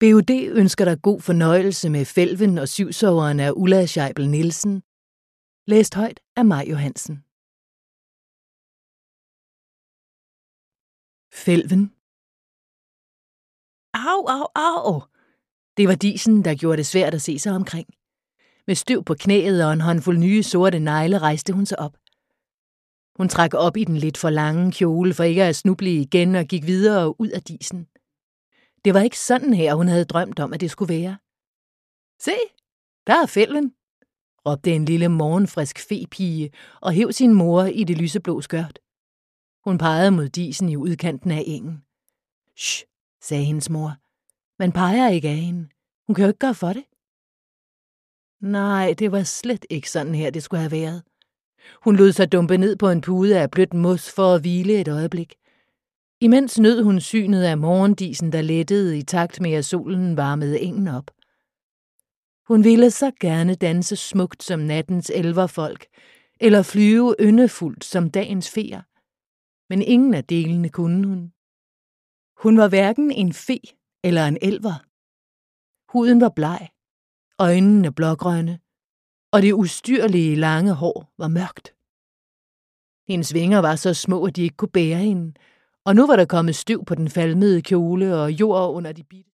BUD ønsker dig god fornøjelse med Fælven og Syvsoveren af Ulla Scheibel Nielsen. Læst højt af Maj Johansen. Fælven. Au, au, au! Det var disen, der gjorde det svært at se sig omkring. Med støv på knæet og en håndfuld nye sorte negle rejste hun sig op. Hun trak op i den lidt for lange kjole for ikke at snuble igen og gik videre ud af disen. Det var ikke sådan her, hun havde drømt om, at det skulle være. Se, der er Fælven, råbte en lille morgenfrisk fepige og hev sin mor i det lyseblå skørt. Hun pegede mod disen i udkanten af engen. Shh, sagde hendes mor. Man peger ikke af hende. Hun kan jo ikke gøre for det. Nej, det var slet ikke sådan her, det skulle have været. Hun lod sig dumpe ned på en pude af blødt mos for at hvile et øjeblik. Imens nød hun synet af morgendisen, der lettede i takt med, at solen varmede engen op. Hun ville så gerne danse smukt som nattens elverfolk, eller flyve yndefuldt som dagens feer. Men ingen af delene kunne hun. Hun var hverken en fe eller en elver. Huden var bleg, øjnene blågrønne, og det ustyrlige lange hår var mørkt. Hendes vinger var så små, at de ikke kunne bære hende, og nu var der kommet støv på den falmede kjole og jord under de bitte.